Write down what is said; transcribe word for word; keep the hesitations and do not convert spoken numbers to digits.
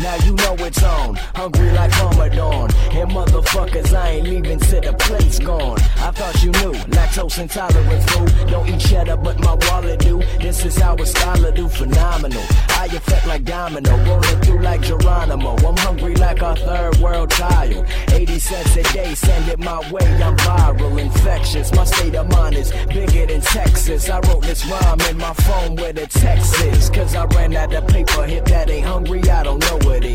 now you know it's on. Hungry like Ramadan. And motherfuckers, I ain't leaving till the plate's gone. I thought you knew, lactose intolerant food. Don't eat cheddar, but my wallet do. This is how a scholar do, phenomenal. I affect like domino, rolling through like Geronimo. I'm hungry like our third world child. eighty cents a day, send it my way, I'm viral, infectious. My state of mind is bigger than Texas. I wrote this rhyme in my phone where the text is. Cause I ran out of paper, if that ain't hungry, I don't know what it is.